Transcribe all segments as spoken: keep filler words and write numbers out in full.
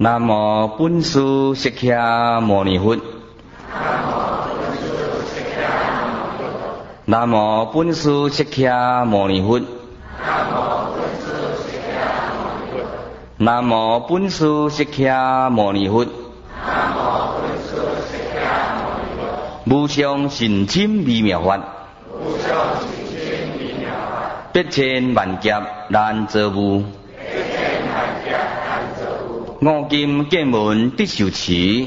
南无本师释迦牟尼佛。南无本师释迦牟尼佛。南无本师释迦牟尼佛。无上甚深微妙法，百千万劫难遭遇。五金见闻得受持，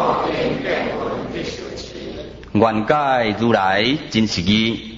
愿解如来真实义。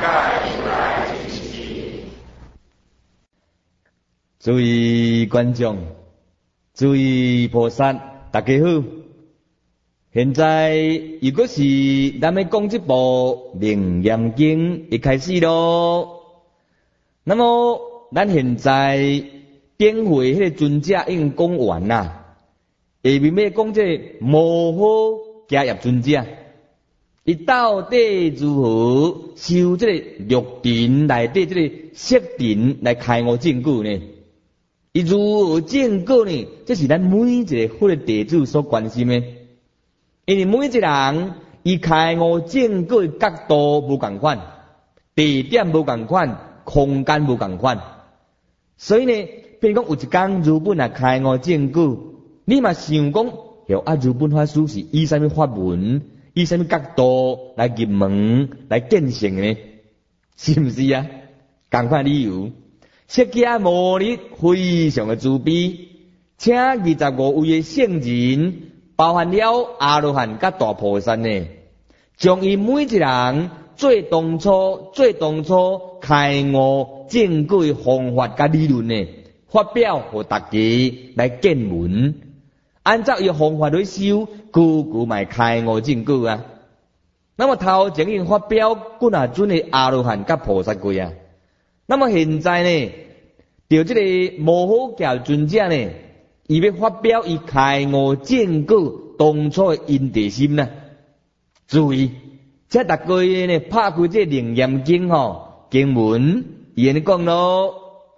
诸位观众，诸位菩萨，大家好。现在如果是咱们讲这部《楞严经》一开始咯，那么咱现在点会迄个尊者已经讲完啦，下面要讲这摩诃迦叶尊者，伊到底如何修这个六尘内底这个色尘来开悟正果呢？伊如何正果呢？这是咱每一个佛的弟子所关心的。因为每一个人，伊开悟正果的角度无同款，地点无同款，空间无同款，所以呢，比如讲有一天日本啊开悟正果，你嘛想讲，哟啊日本法师是以什么法门，以什么角度来入门来见性呢？是不是啊？同款理由，释迦牟尼非常的慈悲，请二十五位的圣人。包含了阿罗汉甲大菩萨呢，将伊每一人最当初、最当初开悟正果的方法甲理论呢，发表给大家来见闻。按照伊方法来修，句句嘛开悟正果啊。那么头前已经发表几啊尊的阿罗汉甲菩萨过啊。那么现在呢，就这个摩诃迦尊者呢。伊要发表伊开悟正果当初的因地心呐，注意，这大家呢拍开这楞严经吼经文，伊安尼讲咯，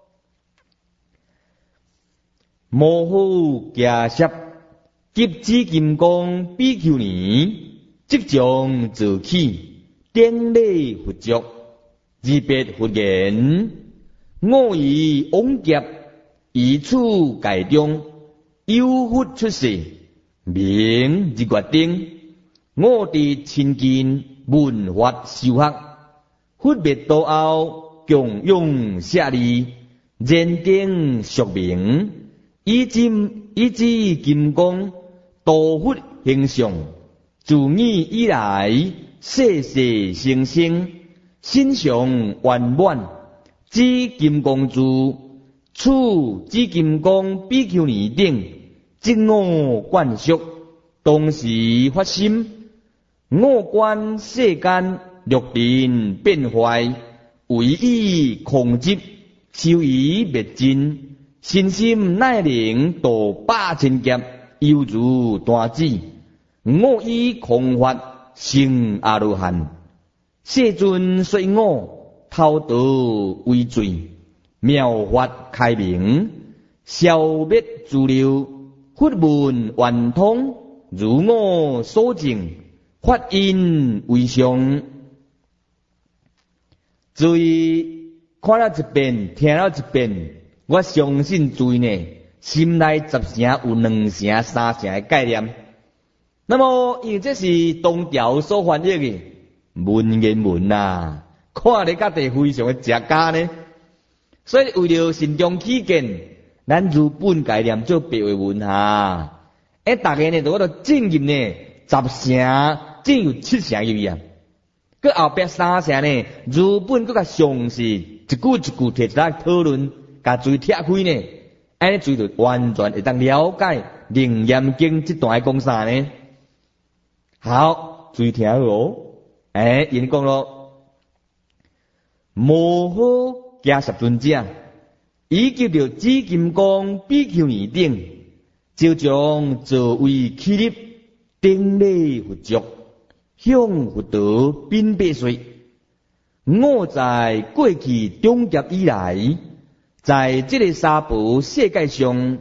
摩诃迦叶急指金刚比丘尼，即将自起，顶礼佛足，二别佛言，我以往劫以处界中。有佛出世，名日月顶，我伫亲近闻法修学，佛灭道后，共用舍利，人顶说明，以金以指金刚，道佛形象，自以以来，世世生生，心常圆满，指金刚珠，处指金刚比丘尼顶。即我观修，当时发心，我观世间六尘变坏，唯以控制，修以灭尽，身心乃能度百千劫，犹如大智。我以空法成阿罗汉，世尊说我偷盗为罪，妙法开明，消灭诸流。佛门圆通，如我所证，法因为上。注意看了一遍，听了一遍，我相信注意呢，心内十成有两成、三成的概念。那么，因为这是东条所翻译的文言文啊，看得家己非常的食家呢。所以为了慎重起见。咱日本概念做白话文哈，诶，大家呢，都我都正入呢十成，只有七成入去啊。佮后壁三成呢，日本佮较详细，一句一句摕出来讨论，甲注拆开呢，安尼注就完全会当了解《楞严经》这段讲啥呢？好，注意听哦。诶，因讲咯，摩诃迦叶尊者。伊叫着紫金刚比丘尼顶，就将座位起立，顶礼佛足，向佛陀禀白说：我在过去中劫以来，在这个娑婆世界上，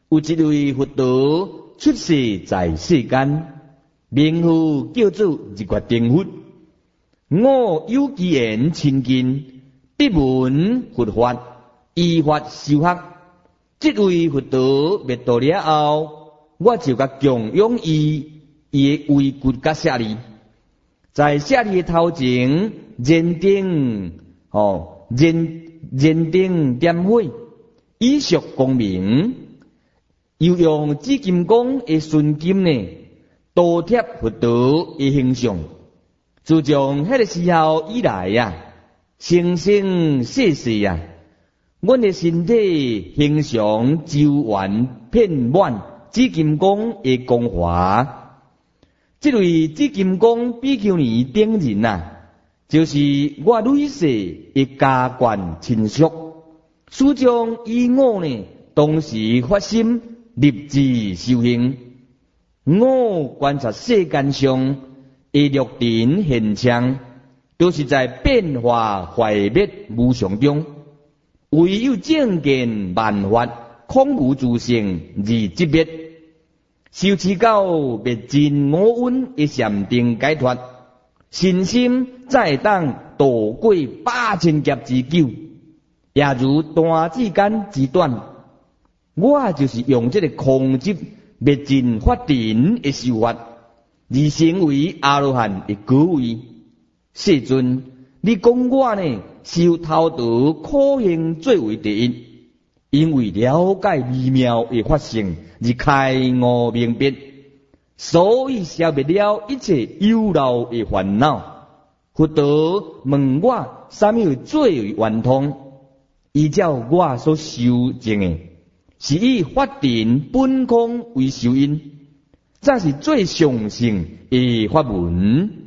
有一位佛陀出世在世间，名号叫做日月定佛。我有机缘亲近，得闻佛法，依法修学。这位佛陀灭度了后，我就甲供养伊，伊的位骨甲舍利。在舍利的头前，燃灯哦，燃燃灯点火，以示光明。又用紫金光的纯金呢，倒贴佛陀的形象。自从迄个时候以来呀、啊，生生世世呀、啊，阮的身体形象周圆遍满紫金光的光华。这位紫金光比丘尼顶人呐、啊，就是我累世的家眷亲属，始终以我呢，当时发心立志修行。我观察世间上的六尘现象，都是在变化坏灭无常中，唯有正见万法空无自性而即灭。修持到灭尽我运的禅定解脱，身心再当度过百千劫之久，也如弹指间之短。我就是用这个空寂灭尽法尘的修法，而成为阿罗汉的果位。世尊，你讲我呢，修头道可行最为第一，因为了解微妙的法性，而开悟明白，所以消灭了一切有漏的烦恼。佛陀问我什么最为圆通，依照我所修证的，是以法尘本空为受因，这是最上乘的法门。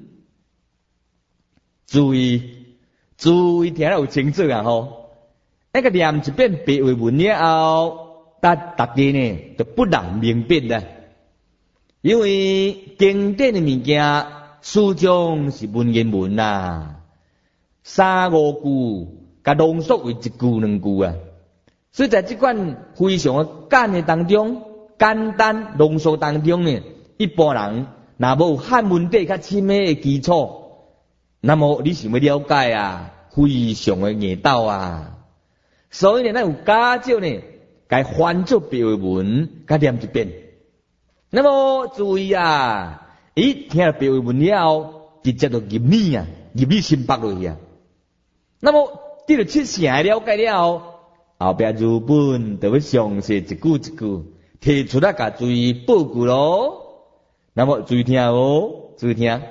注意，注意听得有清楚啊！吼，那个念一遍白话文了后，大大家呢就不难明白啦。因为经典的物件始终是文言文呐，三五句，甲浓缩为一句两句啊。所以在这款非常简的当中，简单浓缩当中呢，一般人若无汉文底较深的基础，那么你想要了解啊，非常的硬斗啊。所以呢，咱有加少呢，该翻做白话文，甲念一遍。那么注意啊，伊听了白话文了，直接就入耳啊，入你心腹落去啊。那么得了七成了解了后，后壁日本就要详细一句一句提出来，甲注意报告咯。那么注意听哦，注意听。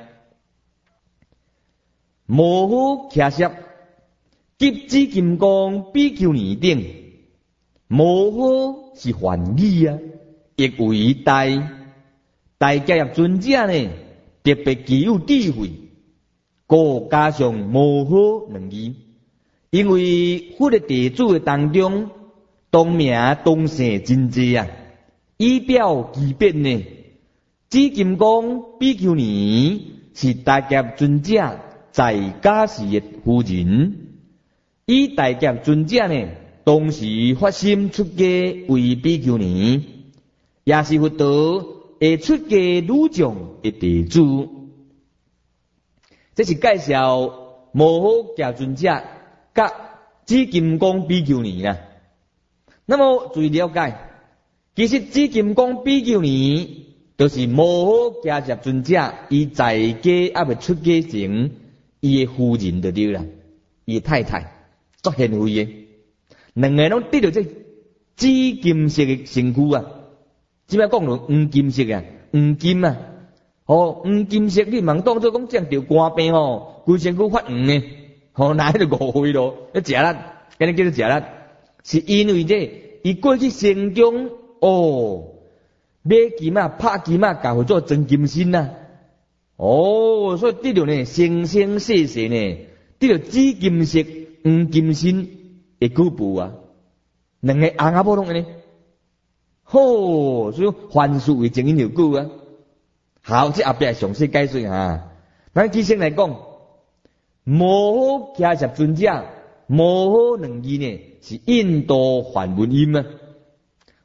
摩诃迦叶，急紫金剛比丘尼等。摩诃是梵語啊，亦為大大迦葉尊者呢，特別具有智慧，故加上摩诃兩字。因為佛的弟子的當中，當名當姓真濟啊，以表其別呢。紫金剛比丘尼是大迦葉尊者在家時的夫人，以大迦葉尊者呢，當時發心出家為比丘尼，也是佛陀會出家女眾的弟子。這是介紹摩訶迦尊者甲紫金剛比丘尼啦。那麼注意了解，其實紫金剛比丘尼就是摩訶迦葉尊者伊在家還未出家前，伊的夫人就對啦，伊太太足賢惠嘅，兩個攏得到這紫金色嘅身軀啊！只擺講到黃金色啊，黃金啊，哦，黃金色你茫當作講這樣條肝病哦，規身軀發黃嘅，哦，哪喺度誤會咯？一食啦，咁你叫做食啦，是因為這伊過去生中哦，買金啊，拍金啊，教佢做真金身啊。哦，所以得到呢，生生世世呢，得到紫金色、黃金身的舉步啊，兩個阿阿婆攏呢，好，所以凡事為正因條句啊。好，這後邊詳細解說啊。咱其實來講，摩訶迦葉尊者，摩訶兩字呢是印度梵文音啊。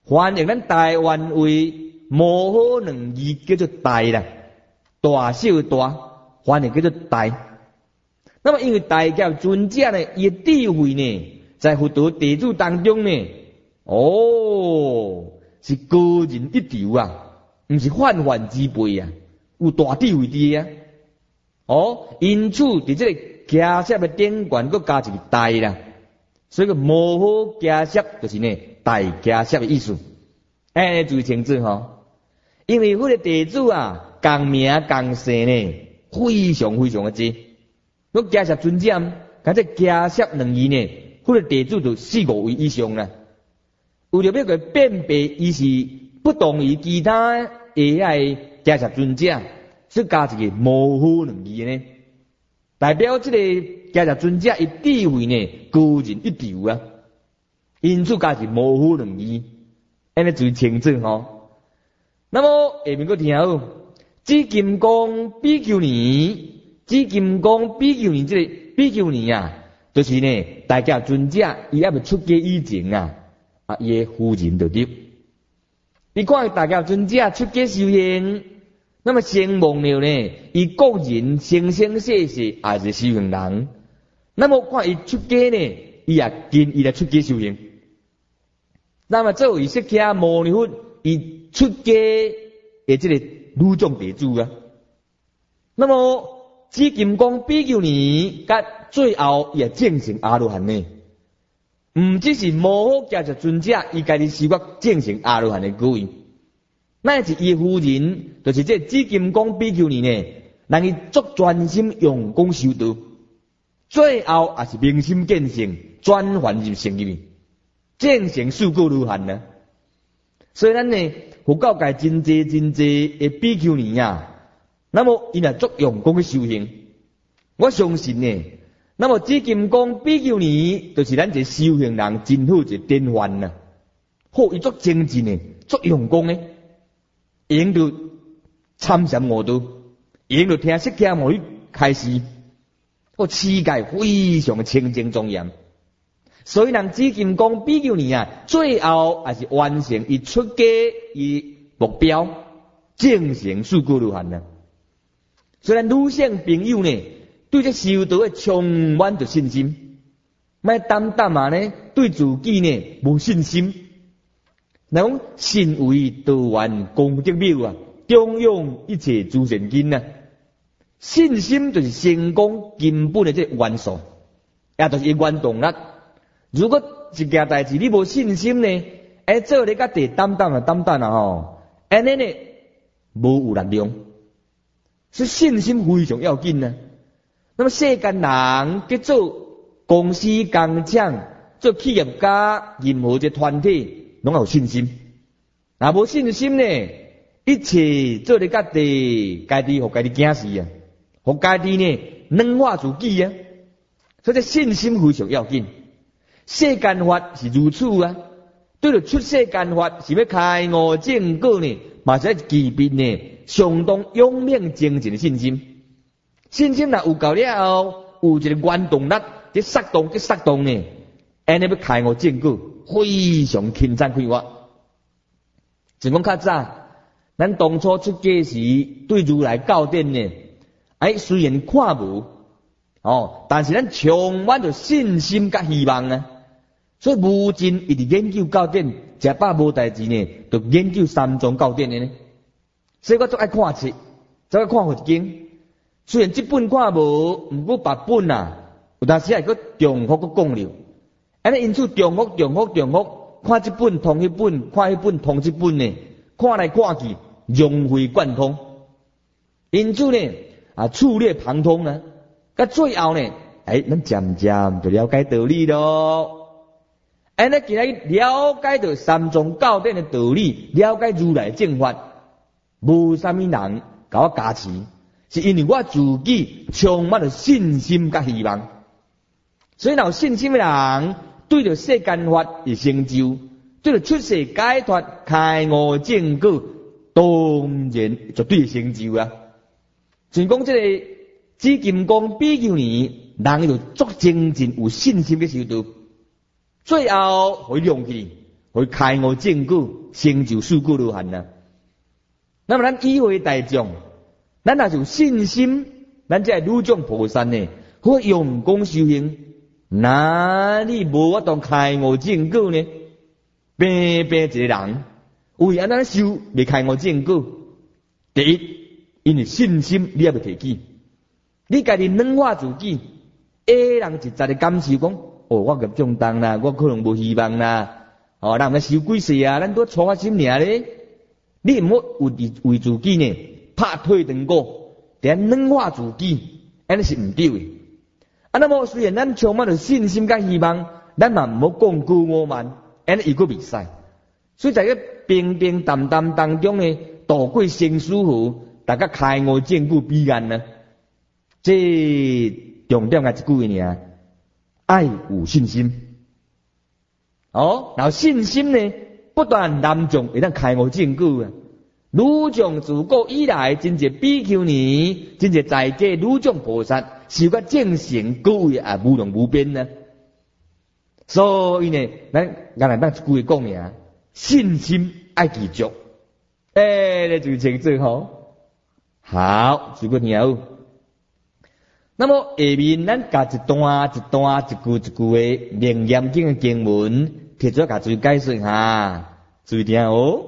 翻译咱台湾话无好两字叫做大啦，大小大，翻译叫做大。那么因为大甲尊者呢，伊的智慧呢，在佛陀地主当中呢，哦，是高人一筹啊，毋是泛泛之辈啊，有大智慧伫啊。哦，因此伫这个迦叶的典冠，佮加一个大啦，所以个无好迦叶就是呢大迦叶的意思。哎，注意清楚吼，因为迄个地主啊，共名共姓呢，非常非常的多。我迦叶尊者，甲这迦叶两字呢，迄个地主就四五位以上啦。为了要个辨别，伊是不同于其他的遐迦叶尊者，所以加一个无好两字呢，代表这个迦叶尊者伊智慧呢高人一筹啊。因此加是无好两字，安尼最清楚吼。那么下面个听好，紫金刚比丘尼。紫金刚比丘尼，这个比丘尼啊，就是呢，大家尊者伊还未出家以前啊，啊，伊的夫人就对。你看大家尊者出家修行，那么成忘了呢，伊个人生生世世也是修行人。那么看伊出家呢，伊也跟伊来出家修行。那么作为释迦牟尼佛，伊出家的这个女众地主啊，那么。紫金刚比丘尼，甲最后也证成阿罗汉呢。毋只是无好迦叶尊者，伊家己修觉证成阿罗汉的果位。乃是伊夫人，就是这紫金刚比丘尼呢，让伊足专心用功修道，最后也是明心见性，转凡入圣入去，证成四果罗汉呢。所以咱呢，佛教界真济真济的比丘尼啊。那么，伊若足用功去修行，我相信呢。那么，紫金刚比丘尼就是咱一个修行人真好一个典范呐。好，伊足精进呢，足用功呢，用到参禅悟道，用到听释迦牟尼开示，个世界非常的清净庄严。所以，人紫金刚比丘尼啊，最后也是完成伊出家伊目标，证成四果罗汉呐。虽然女性朋友呢，对这修道的充满着信心，莫单单啊呢，对自己呢无信心。那讲信为道源功德妙啊，中用一切诸善根啊。信心就是成功根本的这元素，也就是原动力。如果一件代志你无信心呢，哎，做你甲地担当啊担当啊吼，安尼呢无有力量。是信心非常要紧呢。那么世间人去做公司工厂、做企业家、任何一个团体，拢有信心。若无信心呢，一切做咧家己，家己互家己惊死啊，互家己呢软化自己啊。所以信心非常要紧。世间法是如此啊，对着出世间法是要开悟正果呢，嘛是要具备呢相当勇猛精进的信心。信心若有够了后，有一个原动力，这杀动，这杀动呢，安尼要开悟正果，非常轻松快活。就讲较早，咱当初出家时对如来教典呢，哎，虽然看无哦，但是咱充满着信心甲希望啊。所以无尽一直研究教典，食饱无代志呢，就研究三藏教典的呢。所以我最爱看册，最爱看佛经。虽然这本看无，毋过别本啊，有当时还佫重复佫讲了。安尼因此重复、重复、重复，看这本通迄本，看迄本通这本呢，看来看去融会贯通。因此呢，啊，触类旁通啊，到最后呢，哎，咱渐渐就了解道理咯。安尼今日了解到三藏教典的道理，了解如来正法，无啥物人甲我加持，是因为我自己充满了信心甲希望。所以，有信心的人，对着世间法的成就，对着出世解脱、开悟正果，当然绝对成就啊！就讲这个紫金刚比丘尼，人就足精进有信心的修道。最后，互伊亮起， 会开悟证据，成就事故如汉啊。那么咱以为大众，咱若有信心，咱这女众菩萨呢，好用功修行，哪里无法当开悟证据呢？平平一个人，为安怎修未开悟证据？第一，因为信心你也未提起，你家己软化自己，下人一再的感受讲，哦，我业重重啦，我可能无希望啦，哦，人们修几世啊，咱都错发心尔咧。你唔好为为自己呢拍退堂鼓，点软化自己，安尼是唔对的。啊，那么虽然咱充满着信心甲希望，咱嘛唔好讲句我慢，安尼伊个袂使。所以在个平平淡淡当中呢，度过生死河，大家开悟证据彼岸呢。这重点嘅一句呢，爱有信心。哦，然后信心呢？不但男众会当开悟证据啊，女众自古以来真侪比丘尼，真侪在家女众菩萨，修个正成各位也无量无边呢。所以呢，咱咱来当一句讲呀，信心爱持续。诶、欸，你就清楚吼。好，如果你有，那么下面咱甲一段一段一句一句的楞严经的经文。摕出甲注意解释下，注意听哦。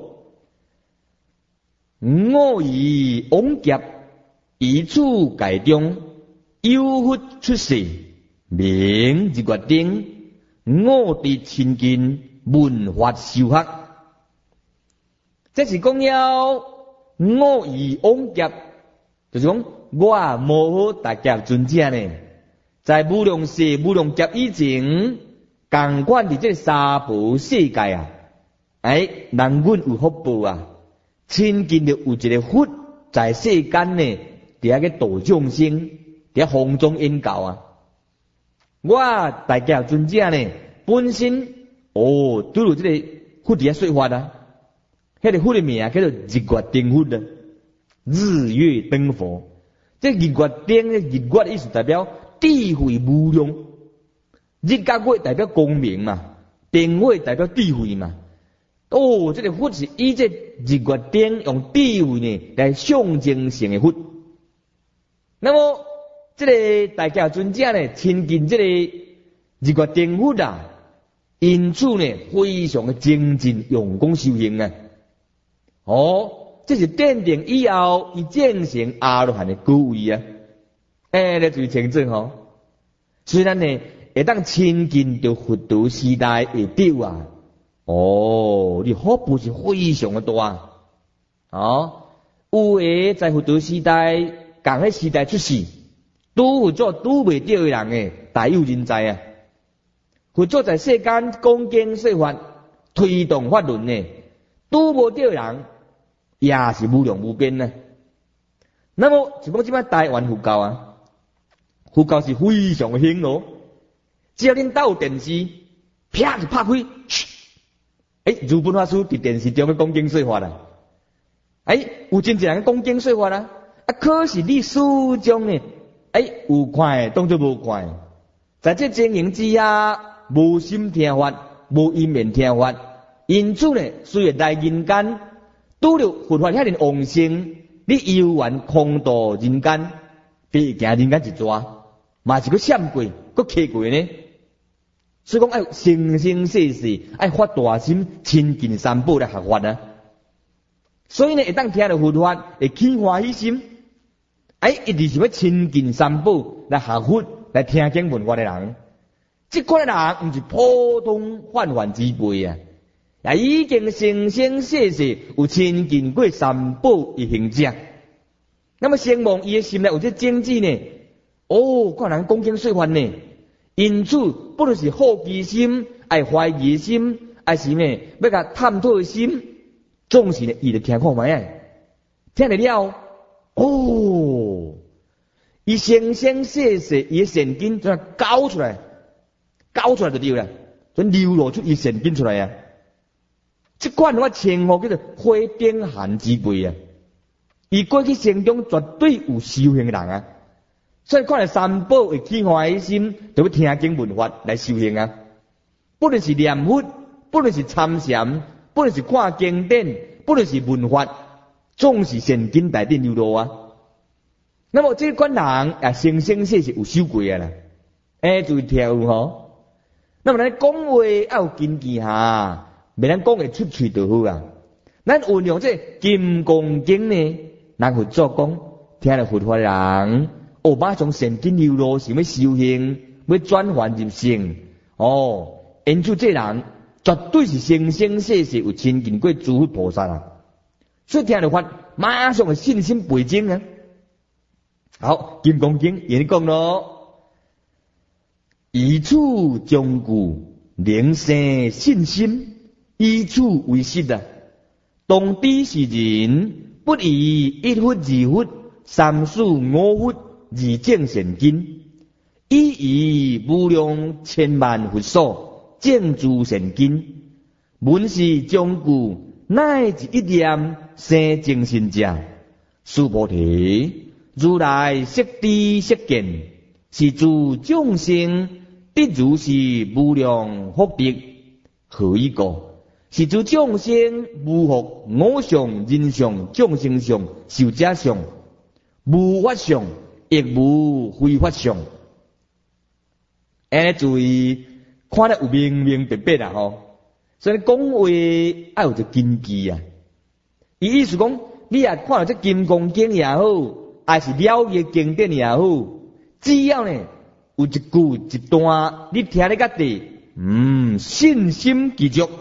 我以往劫以处界中，有佛出世，名日月顶，我伫亲近闻法修学。这是讲了我以往劫，就是讲我无好大劫尊者呢，在无量世无量劫以前。共款伫这三宝世界啊，哎，人阮有福报啊，亲近着有一个佛在世间呢，伫遐个度众生，伫遐风中引教啊。我大家尊者呢，本身哦，拄着这个佛伫遐说法啊，迄、那个佛的名叫做日月顶佛啊，日月灯佛。这日月顶的日月意思代表智慧无量。日甲月代表光明嘛，灯月代表智慧嘛。哦，这个佛是以这日月顶用智慧呢来象征性的佛。那么这个大家尊者呢，亲近这个日月顶佛啊，因此呢非常的精进用功修行啊。哦，这是奠定以后伊证成阿罗汉的果位啊。哎，你注意清楚吼。虽然呢。会当亲近到佛陀时代会到啊，哦，你福报是非常的大哦。有诶在佛陀时代，共迄时代出世，拄佛祖拄袂到的人诶，大有人在啊。佛祖在世间讲经说法，推动法轮呢，拄无到的人也是无量无边呢。那么就讲即摆台湾佛教啊，佛教是非常的兴哦。只要恁家有电视，啪就拍开，诶，如本法师伫电视中要讲经说法啦。诶，有真侪人讲经说法啦，啊，可是你始终呢，诶，有看当作无看，在这经营之下，无心听法，无因缘听法，因此呢，虽然来人间，拄着佛法遐尼旺盛，你游玩空度人间，比行人间一逝，嘛是个闪过，个客过呢。所以讲，爱生生世世爱发大心，亲近三宝来学法啊。所以呢，会当听到佛法，会起欢喜心，哎，一直想要亲近三宝来学佛，来听经闻法的人，这款的人唔是普通泛泛之辈啊，也已经生生世世有亲近过三宝的行者。那么，希望伊的心内有这种子呢？哦，看人讲经说法呢。因此，不论是好奇心、爱怀疑心，还是呢要甲探讨的心，总是呢伊就听看卖啊，听得了哦，伊生生世世伊的神经就搞出来，搞出来就对了，就流露出伊神经出来啊。这款我称呼叫做花顶寒之辈啊，伊过去生中绝对有修行的人啊。所以看来三宝会起欢喜心，就要听经闻法来修行啊。不论是念佛，不不论是参禅，不论是看经典，不论是文法，总是神经内底流露啊。那么这款人也生生世世有修过啊啦，哎，注意听有吼。那么咱讲话要有根基哈，袂咱讲会出嘴就好啊。咱运用这金刚经呢，咱佛祖讲，听了佛法人，哦，马上神经流露，想要修行，要转换入圣，哦，因此这人绝对是生生世世有亲近过诸佛菩萨啊。所以听了法，马上的信心倍增啊。好，金刚经也讲咯，以此将故，灵生信心，以此为实啊。当知是人，不以一佛二佛、三世五佛而正神经，以以无量千万佛所正诸神经。闻是将故，乃是一念生正信者。须菩提，如来悉知悉见，是诸众生得如是无量福德。何以故？是诸众生无福我相、人相、众生相、寿者相，无法相，亦无非法相。安尼注意，看得有明明白白啦吼。所以讲话要有一个根基啊。伊意思讲，你也看到这金刚经也好，还是了解经典也好，只要呢有一句一段，你听得到底，嗯，信心具足。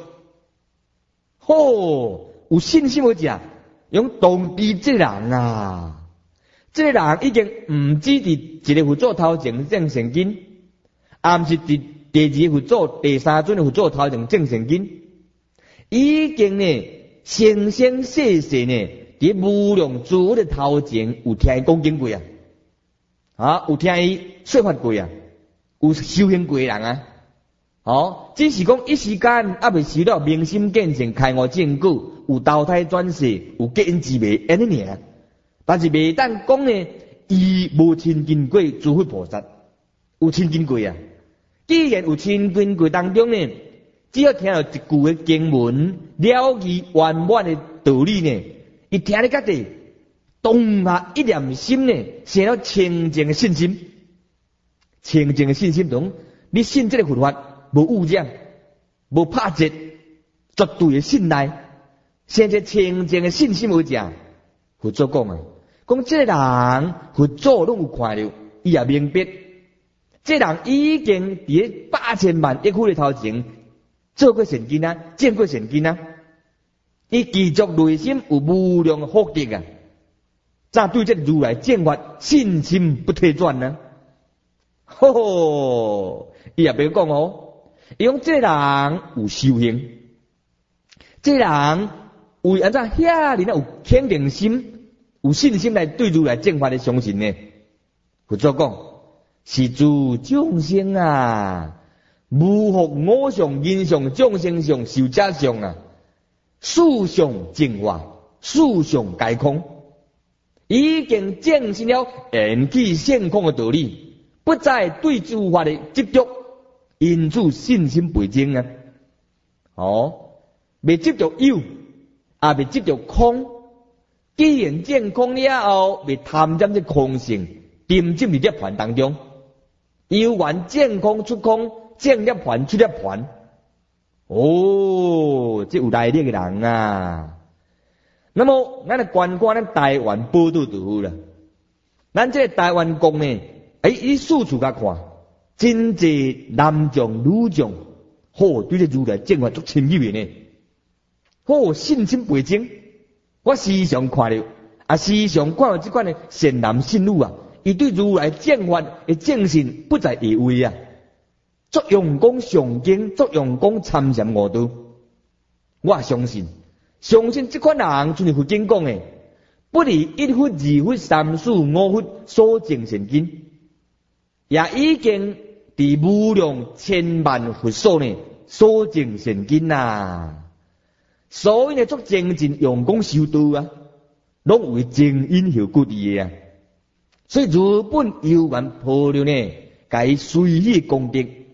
吼，有信心去食，用当知这人啊，这个人已经唔止伫一个佛祖头前正神经，也毋是伫第二个佛祖、第三尊的佛祖头前正神经，已经呢生生世世呢伫无量诸佛的头前有听伊讲经过啊，啊，有听伊说法过啊，有修行过的人啊。哦，只是讲一时间还未修到明心见性、开悟正果，有投胎转世，有结因之味安尼尔。但是未当讲呢，伊无亲近过诸佛菩萨，有亲近过啊。既然有亲近过当中呢，只要听到一句的经文，了解圆满的道理呢，伊听得到底，当下一念心呢，生了清净的信心。清净的信心中，你信这个佛法。无污染，无拍折，绝对的信赖，现在清净的信心为讲，佛祖讲啊，讲这个人佛祖拢有看到，伊也明白，这个人已经伫八千万亿苦的头前做过善根啊，见过善根啊，伊继续内心有无量的福德啊，再对这如来正法信心不退转呢、啊，吼吼，伊也别讲哦。伊讲这人有修行，这人为安怎遐尼有肯定心、有信心来对如来正法的相信呢？佛祖讲，是诸众生啊，无福我相、人相、众生相、寿者相啊，事相净化，事相皆空，已经证实了缘起现空的道理，不再对诸法的执着。因此信心倍增啊！哦，未执着有，也未执着空。既然证空了后，未贪恋这空性，沉浸伫涅槃当中。有缘证空出空，证涅槃出涅槃。哦，这有内力的人啊！那么，咱来观看咱台湾报道就好了。咱这个台湾国呢，哎，伊四处甲看。真济男众女众，好对这如来正法足深入呢，好信心倍增。我时常看到，啊时常看到这款的善男信女啊，伊对如来正法的正信不在下位啊，作用功上经，作用功参禅悟道。我相信，相信这款人就是佛经讲的，不离一佛、二佛、三世、五佛所证善根。也已经伫无量千万佛所呢所证善根啊，所以呢作精进用功修道啊，拢为正因效果伫啊。所以如本有缘菩萨呢，甲伊随喜功德，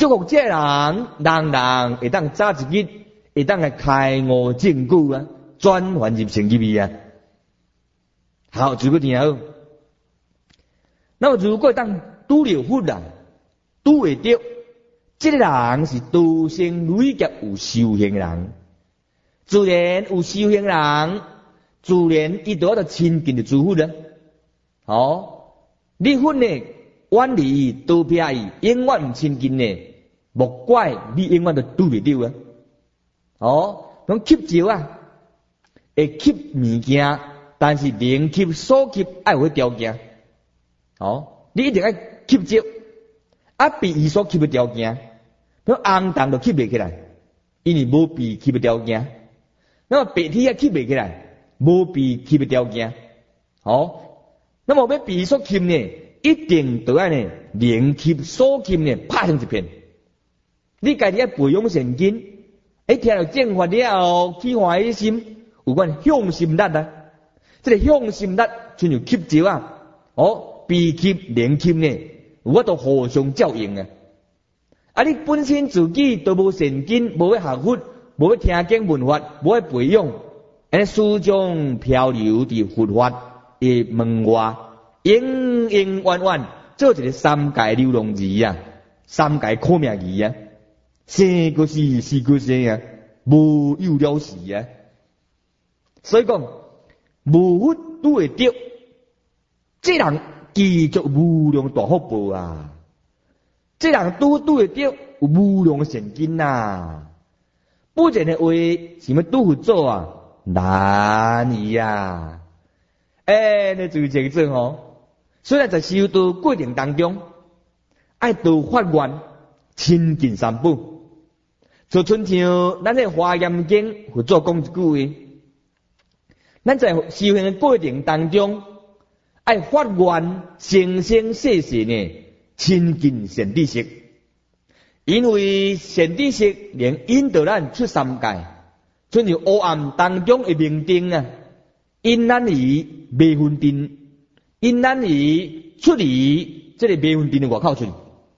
祝福这人，人人会当早一日，会当来开悟证据啊，转换入成入去啊。好，如果听好，那么如果当拄了佛人，拄会着，这个人是道生累劫有修行人，自然有修行人，自然伊就要亲近的诸佛了。哦，你佛呢远离道撇伊，永远唔亲近呢，莫怪你永远都拄袂着啊。哦，讲吸招啊，会吸物件，但是能吸所吸爱有条件。哦，你一定要吸招，啊，被伊所吸的条件，那红糖就吸袂起来，因为无被吸的条件。那么白铁也吸袂起来，无被吸的条件。哦，那么要被伊所吸呢，一定都要呢，能吸所吸呢，拍成一片。你家己要培养神经，一听到正法了后，起欢喜心，有关向心力啊。这个向心力就像吸招啊，哦，被吸能吸呢，我都互相照应啊。啊，你本身自己都无神经，无要学佛，无要听经闻法，无要培养，安尼始终漂流伫佛法的门外，永永远远做一个三界流浪儿啊，三界苦命儿啊，生个死，死个生啊，无有了时啊。所以讲，无佛拄会着，这人继续无量大福报啊！这人拄拄会着有无量神经呐。不然的话，想要拄佛做啊，难伊啊！哎，你注意这个字哦。虽然在修道过程当中，爱多发愿亲近三宝，就亲像咱在华严经佛祖讲一句话。咱在修行的过程当中，爱发愿生生世世呢亲近善知识，因为善知识能引导咱出三界，就像黑暗当中的明灯啊，引咱于未分灯，引咱于出离这个未分灯的外口去。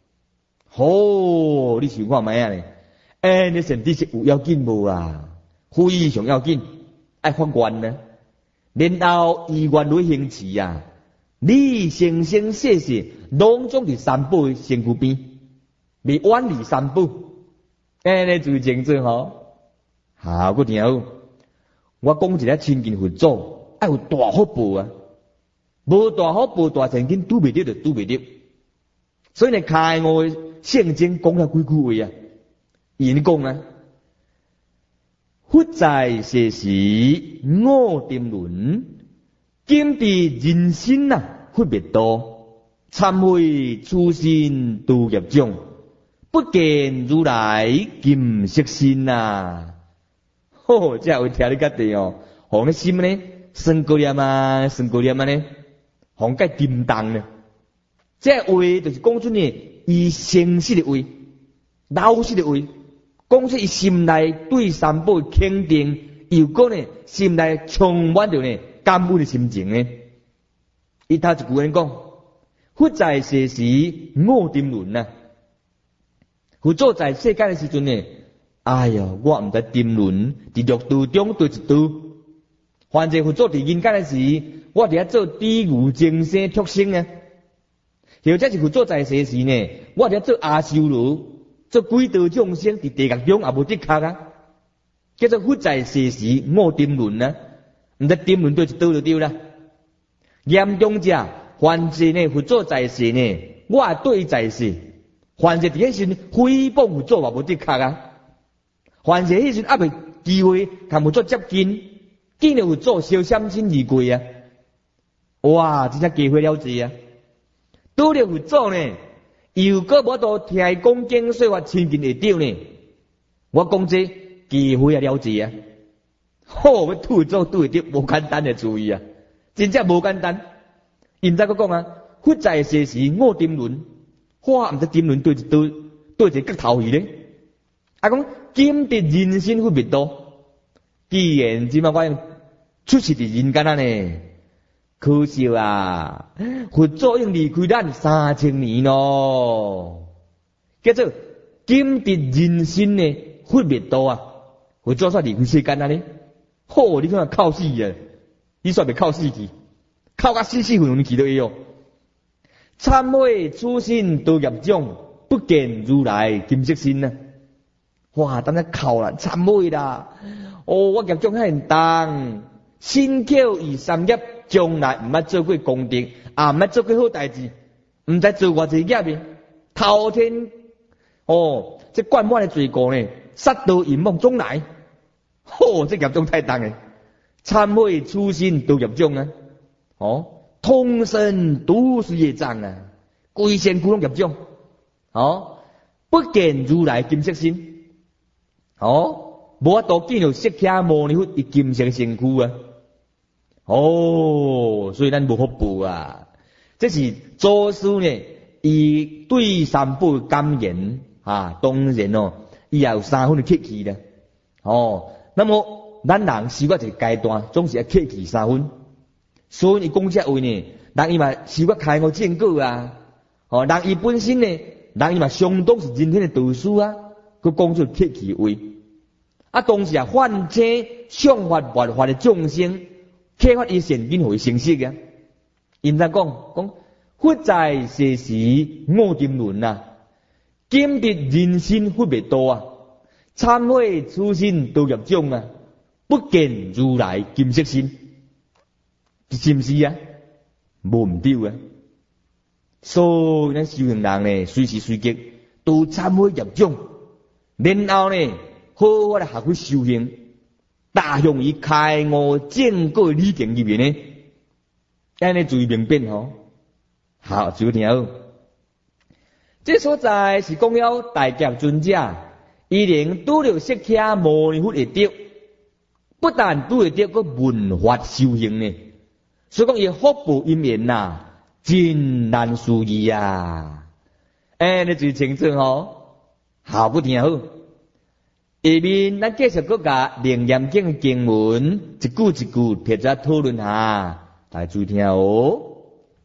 哦，你想看卖啊呢？哎，你善知识有要紧无啊？非常要紧，爱发愿呢。然后意愿来行持啊，你生生世世拢总伫三宝的身躯边，未远离三宝。哎，你注意清楚吼。好，我听好。我讲一个亲近佛祖，爱有大福报啊！无大福报，大神经拄袂着就拄袂着。所以呢，开悟的圣经讲了几句话啊？伊讲啊。佛在世时五沉沦，今伫人生啊，佛灭多，忏悔初心度业障，不见如来金色身啊！吼，这会听你家己哦，互你心呢，生高念啊，生高念啊呢，互个沉重呢。这话就是讲出呢，伊诚实的话，老实的话。讲出伊心内对三宝肯定，又讲呢心内充满着呢感恩的心情呢。伊头一句人讲，佛在世时五沉沦啊。佛祖在世间的时阵呢，哎哟，我毋知沉沦伫六道中对一道。反正佛祖伫人间的时，我伫遐做地狱精生畜生啊。或者是佛祖在世时呢，我伫遐做阿修罗。做鬼道众生伫地狱中也无得确啊，叫做佛在世时五沉沦啊，毋知沉沦对一倒就对啦。严重者，凡是呢佛祖在世呢，我也对在世；凡是伫迄时诽谤佛祖也无得确啊。凡是迄时还未机会同佛祖接近，见到佛祖烧三心而过啊！哇，真正机会了济啊！拄着佛祖呢。又搁无多听伊讲经说法亲近会着呢，我讲这机会也了济啊！好，要拄做拄会着，无简单的注意啊，真正无简单。因在个讲啊，佛在世时五沉沦，我毋知沉沦对一对对一个头去咧。啊，讲今伫人生佛灭多，既然即摆我出世伫人间啊呢。可惜啊，佛祖已经离开咱三千年咯，叫做今得人生呢，佛灭道啊，会做出离开世间啊呢？好，你看靠死啊！你说别靠死去，靠甲死死混混去都会哦。忏悔初心多业种，不见如来金色身啊！哇，等下靠啦，忏悔啦！哦，我业种很重，辛口以三业，将来唔捌做过功德，也唔捌做过好代志，唔知做偌济业呢？头天哦，这灌满的罪过呢，杀到淫梦中来，哦，这业种太重诶！忏悔初心多业种啊！哦，通身都是业障啊，规身躯拢业种，哦，不见如来金色身，哦，无法度见到释迦牟尼佛伊金色身躯啊，哦，所以咱无福报啊，这是祖师呢，伊对三宝感言啊，当然哦，伊也有三分的客气的，哦，那么咱人修到一个阶段，总是要客气三分。所以伊讲这话呢，人伊嘛修到开悟见果啊，哦，人伊本身呢，人伊嘛相当是人天的导师啊，佮讲出客气话。啊，当时啊，幻车想法万法的众生，启发伊善根互伊成熟啊。因在讲讲，佛在世时五沉沦啊，今得人生佛灭道啊，忏悔初心多业种啊。不见如来金色身，是唔是啊？无唔对啊！所以咱修行人呢，随时随刻都忏悔业种，然后呢，好好来学会修行，大向于开悟正果理境入面呢，安尼注意明辨吼。好，注意听好。这所在是讲了大觉尊者，伊能拄着释迦牟尼佛的德。不但拄会得个文法修行呢，所以讲伊福报因缘呐，真难思议啊！哎，你注意清楚吼，好不听好。下面咱继续搁甲楞严经的经文一句一句撇在讨论下，大家注意听哦。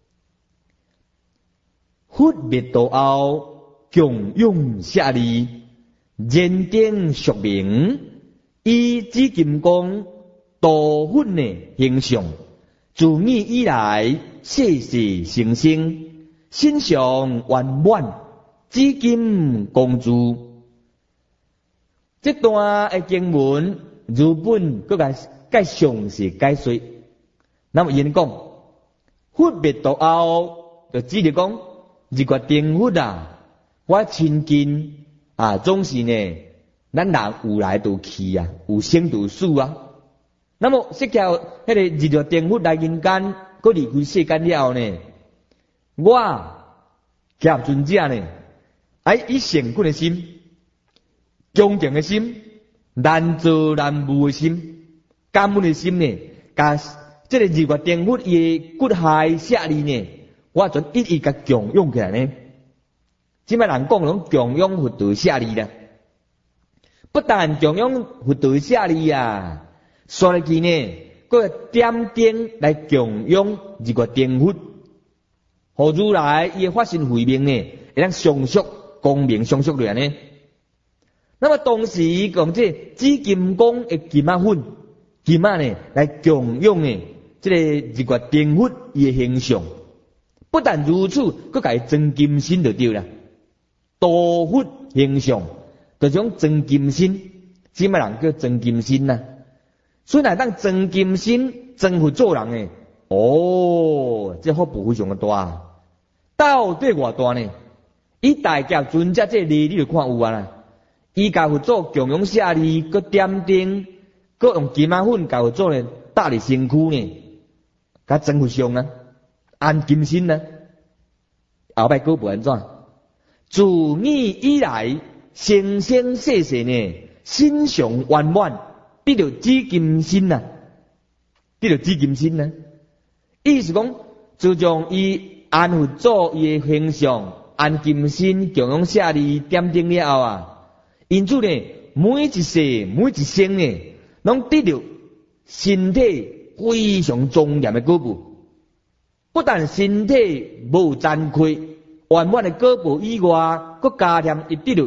佛灭道后，强勇下利，认定说明。以紫金刚道佛的形象，自古以来世世生生，心上圆满，紫金公主。这段的经文，如本各个介详细解说。那么因讲，佛灭道后，就指着讲，如果定佛啊，我亲近啊，总是呢。咱人有来就去啊，有生就死啊。那么释迦迄个日月定佛来人间，佮离开世间了后呢，我甲尊者呢，爱以诚恳的心、恭敬的心、难做难悟的心、感恩的心呢，甲这个日月定佛伊的骨骸舍利呢，我准一一甲供养起来呢。即摆人讲拢供养佛道舍利啦。不但供养佛道舍利啊，说来去呢，个点点来供养日月定佛，互如来伊发心慧命呢，会当相续光明相续来呢。那么当时讲这紫金刚的金仔粉，金仔呢来供养呢，这个日月定佛伊的形象。不但如此，佮家增金身就对啦，道佛形象。就种增金身，即卖人叫增金身呐。所以来当增金身，增福做人诶。哦，这福报非常的大，到底偌大呢？以大家尊者这例你就看有啊啦。伊家佛做供养舍利，佮点灯，佮用金仔粉家佛做呢，搭伫身躯呢，佮增福上啊，安金身啊。后摆果不安怎？自古以来。生生世世呢，心上圆满，得到紫金身呐，得到紫金身呐。意思讲，自从伊安佛祖伊的形象，安金身供养舍利点灯了后啊，因此呢，每一世每一生呢，拢得到身体非常庄严的果报。不但身体无残缺，圆满的果报以外，佮加添一得到。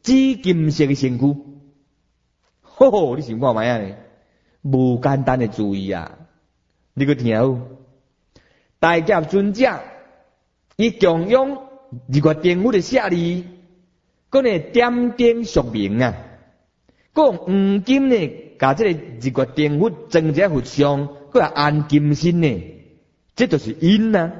紫金色的身躯。吼吼，你想看卖啊呢？无简单的注意啊！你个听好，大甲尊者伊供养日月灯佛的舍利，佮呢点灯说明啊，佮黄金呢，甲这个日月灯佛装在佛上，佮也安金身呢，这就是因啊。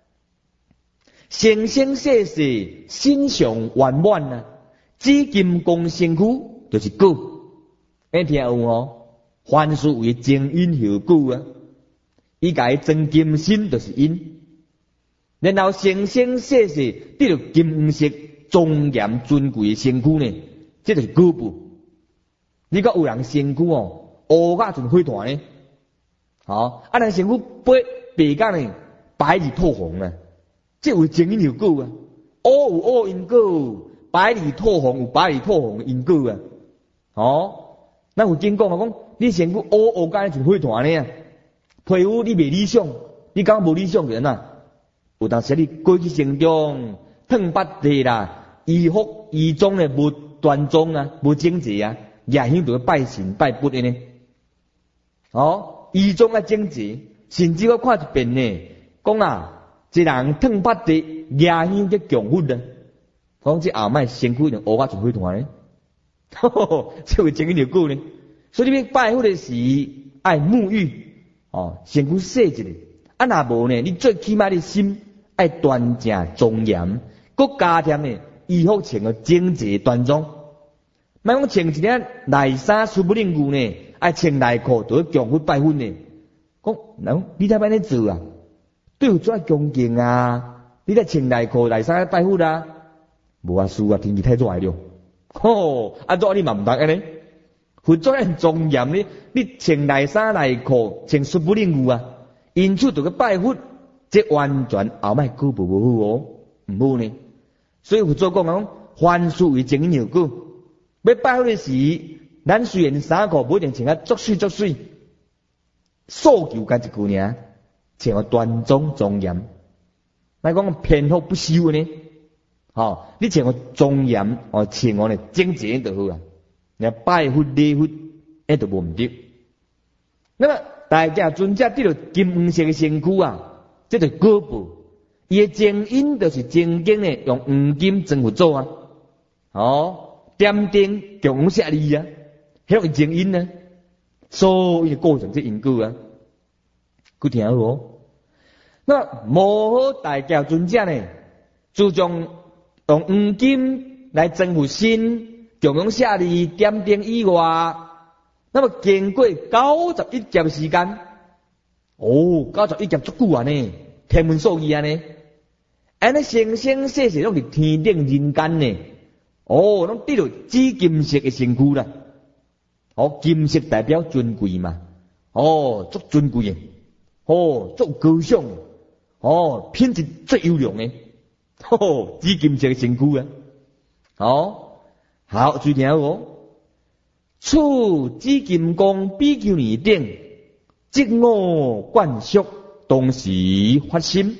生生世世心上圆满啊，紫金光身躯就是果。你听有无？凡事为前因后果啊，伊甲伊装金身就是因，然后生生世世得到金黄色庄严尊贵的身躯呢，这就是果报。你讲有人身躯哦，乌甲像火炭呢，好，啊人身躯白白甲呢，白里透红啊，这为前因后果啊，乌有乌因果，白里透红有白里透红的因果啊，哦。咱有经讲啊，讲你身躯乌乌甲像火炭呢啊，皮肤你袂理想，你讲无理想的人啊，有当时你过去成长烫八地啦，衣服衣装呢无端庄啊，无整洁啊，也许就要拜神拜佛的呢。哦，衣装啊整洁，甚至我看一遍呢，讲啊，一人烫八地，也许叫强佛啊，讲这后摆身躯就乌甲像火炭呢。吼吼，这为前因后果呢，所以你要拜佛的时爱沐浴哦，身躯洗一下，啊若无呢，你最起码你心爱端正庄严，佮加添呢衣服穿个整洁端庄，莫讲穿一件内衫舒不灵骨呢，爱穿内裤就要强佛拜佛呢，讲喏，你睇摆咧做啊，对有遮恭敬啊，你咧穿内裤内衫拜佛啊，无啊事啊，天气太热了。吼，啊热你嘛毋得安尼，佛祖很庄严呢，你穿内衫内裤，穿舒不灵骨啊，因此就去拜佛，这完全后摆果报无好哦，毋好呢。所以佛祖讲讲，凡事为前因后果，要拜佛的时，咱虽然衫裤无一定穿啊足水足水，诉求干一句尔，穿个端庄庄严，莫讲偏福不修呢。哦，你穿个庄严哦，穿个呢整洁就好啊。你拜佛礼佛，那就无毋对。那么大家尊者得到金黄色的身躯啊，这就是果报。伊的前因就是正经呢，用黄金装佛做啊。哦，点灯供养舍利啊，迄种前因呢，所以构成这因果啊。佮听好哦。那无好大家尊者呢，注重用黄金来增福身，供养舍利点灯以外，那么经过九十一劫时间，哦，九十一劫足久啊呢，天文数字啊呢，安尼生生世世拢伫天顶人间呢，哦，拢得到紫金色的身躯啦，哦，金色代表尊贵嘛，哦，足尊贵的，哦，足高尚，哦，品质最优良的。吼，紫金色的身躯啊！好，好，注意听哦。处紫金光比丘尼顶，即我观修，同时发心。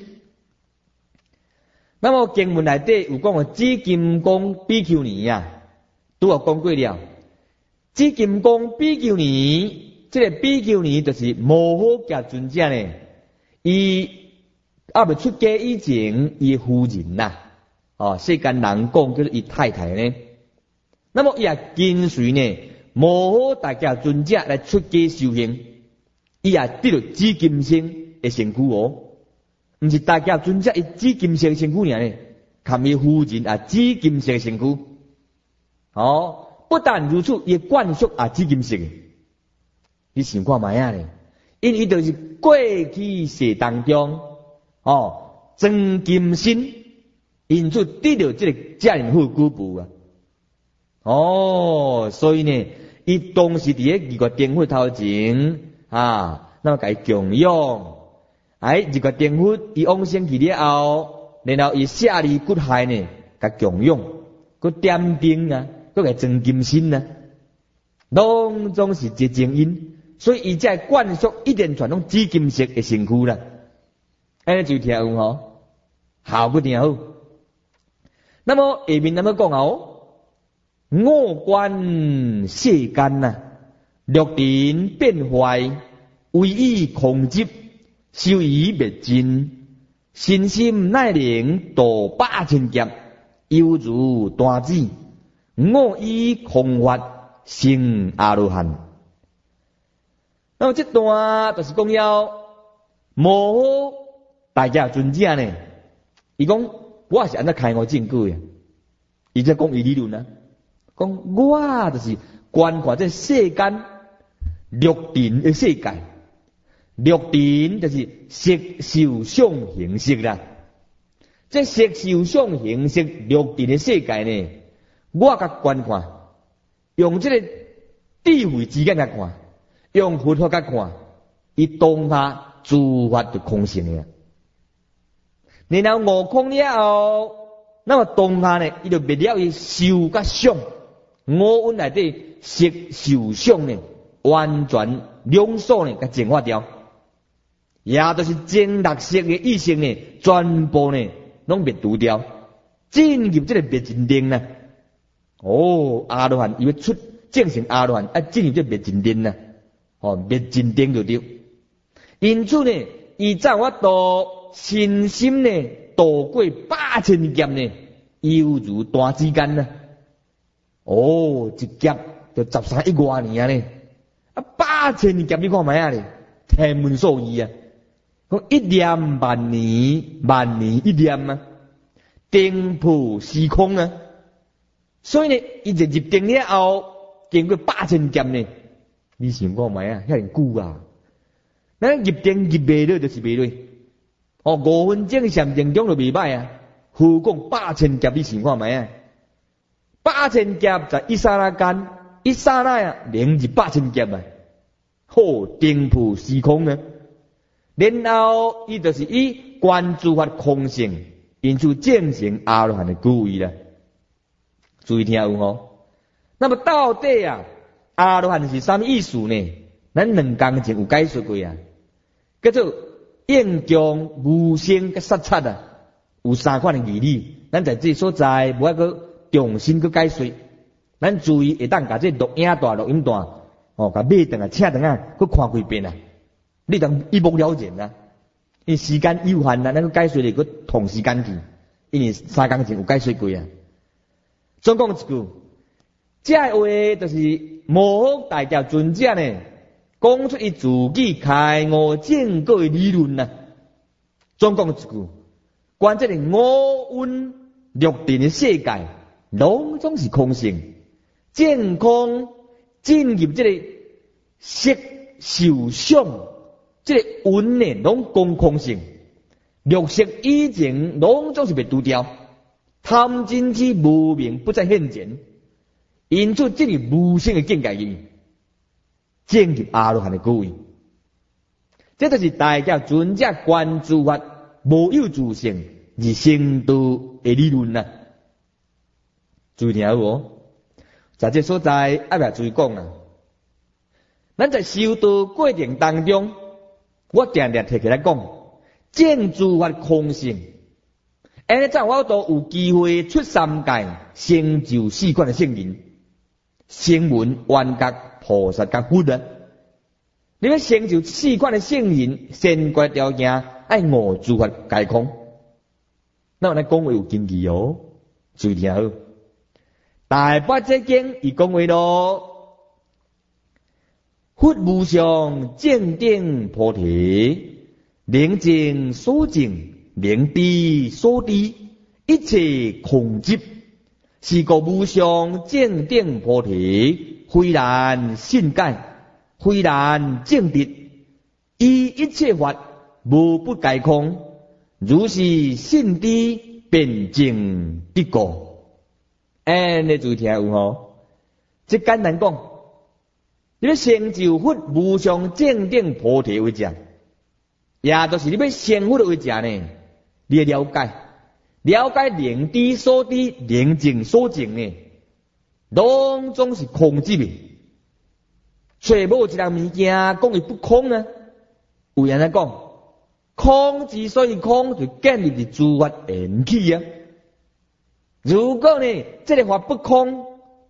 那么经文内底有讲个紫金光比丘尼啊，都有讲过了。紫金光比丘尼，这个比丘尼就是摩诃迦尊者呢，伊。啊，未出家以前，伊夫人呐、啊，哦，世间人讲叫做伊太太呢。那么伊也跟随呢，摩诃大家尊者来出家修行，伊也得到紫金星的身躯哦，毋是大家尊者伊紫金色的身躯尔呢，含伊夫人啊紫金色的身躯。哦，不但如此，伊灌输啊紫金色的，你想看卖啊呢？因伊就是过去世当中。哦，真金身，因此得到这个遮尔好果报啊！哦，所以呢，伊当时伫咧日月灯佛头前啊，那么甲伊供养，哎，日月灯佛伊往生去了后，然后伊舍利骨骸呢，甲供养，佮点灯啊，佮甲真金身啊，拢总是一正因，所以伊才灌输一连串拢紫金色的身躯啦。安尼就听有吼，好不听好。那么下面咱们讲哦， 我观世间呐，六尘变坏，唯以控制，修以灭尽。身心乃能度百千劫，犹如弹指。我以空法成阿罗汉。那么这段就是讲要无大家尊者呢，伊讲我是安怎开悟证据呀？伊在讲伊理论啊，讲我就是观看这世间六尘的世界。六尘就是色受想行识啦，这色受想行识六尘的世界呢，我甲观看，用这个智慧之间来看，用佛法甲看，伊当下诸法就空性的。然后悟空了后，那么当下呢，伊就灭了伊受甲想，五蕴内底色受想呢，完全两所呢，甲净化掉。也就是净六色的意识呢，全部呢拢灭除掉，进入这个灭尽定呢。哦，阿罗汉伊要出正成阿罗汉，啊，进入这灭尽定呢，哦，灭尽定就对。因此呢，伊在我度身心呢，度过百千劫呢，犹如弹指间呢。哦，一劫就十三亿外年呢，啊，百千劫你看卖啊咧，天文数字啊。讲一念万年，万年一念啊，定普时空啊，所以呢，伊就入定了后，经过百千劫呢，你想看卖啊，遐久啊，咱入定入袂落就是袂落，哦，五分钟禅定中就袂歹啊，何况百千劫你想看卖啊，百千劫在一刹那间，一刹那啊，连入百千劫啊，好定普时空啊。然后，伊就是以观诸法空性，因此证成阿罗汉的果位啦。注意听有哦。那么到底啊，阿罗汉是啥物意思呢？咱两工前有解说过啊，叫做应供无生甲杀杀啊，有三款的义理。咱在这所在无爱个重新去解说，咱注意会当甲这录影带、录音带哦，甲买顿啊、请顿啊，去看几遍啊。你当一目了然啊！因时间有限啊，咱个解说哩个同时间去，因为三工前有解说过啊。总讲一句，这话就是模大家尊者呢，讲出伊自己开悟证果的理论啊。总讲一句，关这个五蕴六尘的世界，拢总是空性，健康进入这个色受想。这个运呢，拢讲空性，六色以前拢总是被除掉，贪嗔痴无明不再现前，因此这个无性的境界里，进入阿罗汉的果位，这就是大家尊者观诸法无有自性而成道的理论啦。注意听好哦，在这所在爱来注意讲啊，咱在修道过程当中。我常常提起来讲，见诸法空性，安尼怎我都有机会出三界，成就四观的圣人，声闻、缘觉、菩萨甲佛啊。你要成就四观的圣人，先决条件爱悟诸法皆空。那我来讲话有根据哦，注意听好。大八节经伊讲话咯。佛无上正定菩提，明镜所镜，明知所知，一切空寂。是个无上正定菩提，非然信解，非然正直，依一切法无不皆空，如是信知便证得果。哎，你注意听有无？这简单讲。你要成就佛无上正定菩提为者，也就是你要成佛为者呢，你要了解，了解灵知所知，灵境所证呢，拢总是空寂的。所以无一样物件讲伊不空呢？有人来讲，空之所以空，就建立伫诸法缘起啊。如果呢，这个法不空，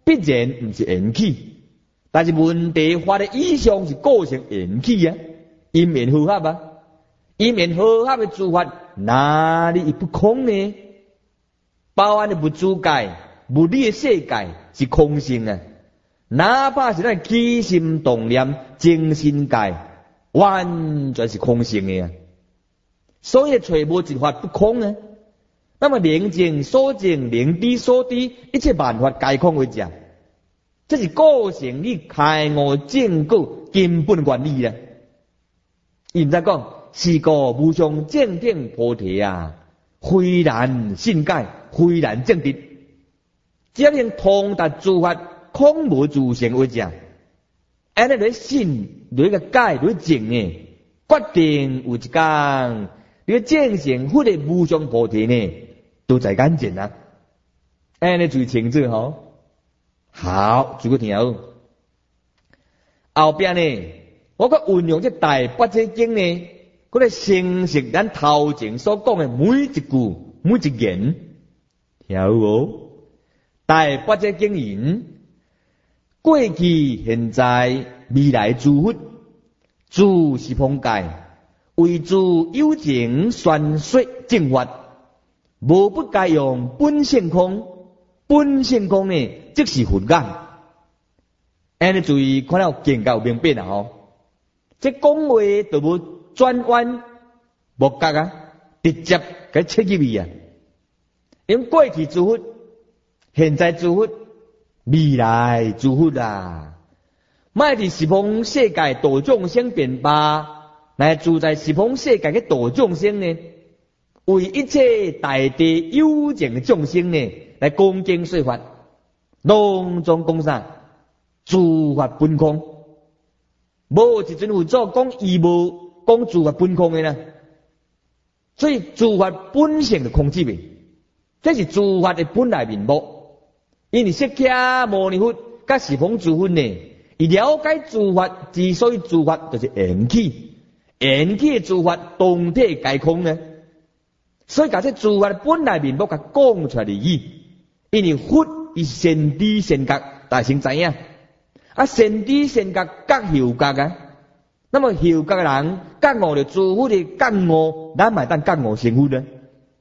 必然毋是缘起，但是问题法的意象是构成缘起啊，因缘合合啊，因缘合合的诸法哪里不空呢？包含的物质界、物理的世界是空性啊，哪怕是咱起心动念、精神界，完全是空性的啊。所以找无一法不空啊。那么灵境所境，灵知所知，一切万法皆空为者，这是构成你开悟正果根本原理啊。伊毋知讲是个无上正等菩提啊，非然信解，非然正直，只要能通达诸法空无自性为者，安尼来信，来个解，来证呢，决定有一天你正成佛的无上菩提呢，都在眼前啊！安尼最清楚吼。好，诸位听好。后边呢，我佮运用这大八节经呢，佮来成实咱头前所讲的每一句、每一言，听好无？大八节经言：过去、现在、未来诸佛，诸十方界，为诸有情宣说正法。无不该用本性空，本性空呢，即是佛眼。安尼注意看了见到明白啦吼。即讲话就无转弯、无角啊，直接给切入去啊。因过去诸佛、现在诸佛、未来诸佛啦，卖伫十方世界度众生变化，来住在十方世界嘅度众生呢？为一切大地有情的众生呢，来讲经说法，拢总讲啥？诸法本空，无一尊佛祖讲义无讲诸法本空的啦。所以诸法本性的空寂的，这是诸法的本来面目。因为释迦牟尼佛甲十方诸佛呢，伊了解诸法之所以诸法就是缘起，缘起的诸法动体皆空呢。所以把这诸法本来面目甲讲出来而已，因为佛伊先知先觉，大先知影啊，先知先觉觉后觉啊。那么后觉的人觉悟着诸佛的觉悟，咱咪当觉悟成佛呢。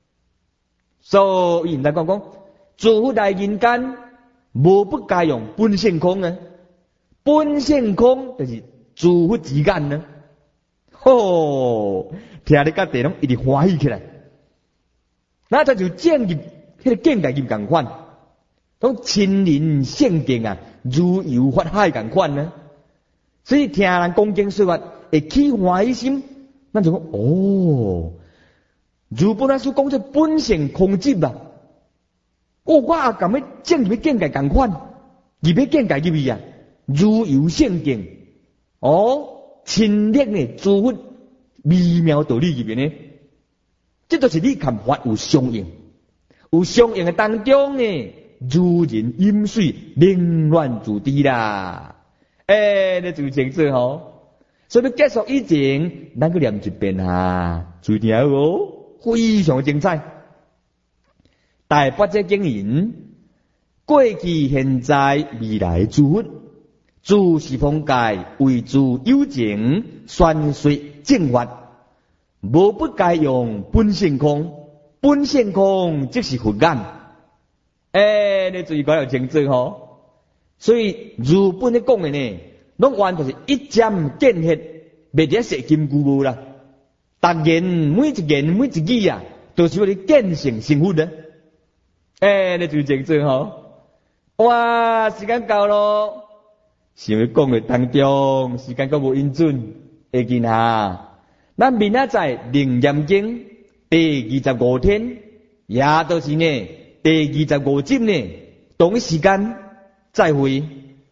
所以人讲讲，诸佛来人间，无不该用本性空啊，本性空就是诸佛之间呢。吼，听你甲地拢一直欢喜起来。那这就建立迄个境界咁共款，拢亲临圣境啊，如游法海共款呢。所以听人讲经说法，会起欢喜心，咱就讲哦，如本来所讲这本性空寂啊，哦，我也咁要建立境界共款，入去境界入去啊，如游圣境，哦，亲历呢诸佛微妙道理入面呢。这就是你看法有相应，有相应的当中呢，如人饮水，冷暖自知啦。诶、欸，你就清楚吼。所以结束以前，咱去念一遍哈，注意听哦，非常精彩。大八节经言：过去、现在、未来诸佛，诸十方界，为诸有情宣说正法。无不该用本性空，本性空即是佛眼。诶、欸，你注意讲要清楚吼。所以如本咧讲的呢，拢完全是一针见血，袂得说金箍无啦。逐言每一言每一语啊，都是为了见性成佛的。诶、欸，你注意清楚吼。哇，时间到咯，想要讲的当中，时间阁无允准，会见下。咱明仔载《楞严经》第二十五天，也就是呢第二十五集呢，同一时间再会。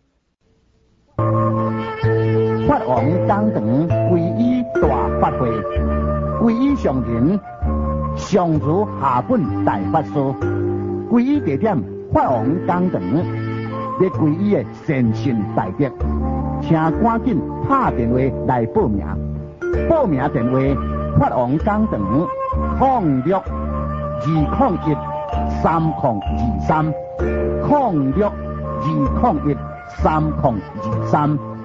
法王讲堂皈依大法会，皈依上人上如下本大法师，皈依地点法王讲堂，要皈依的善信大德，请赶紧打电话来报名。报名电话：法王讲堂零六二零一三零二三零六二二零一三零二三。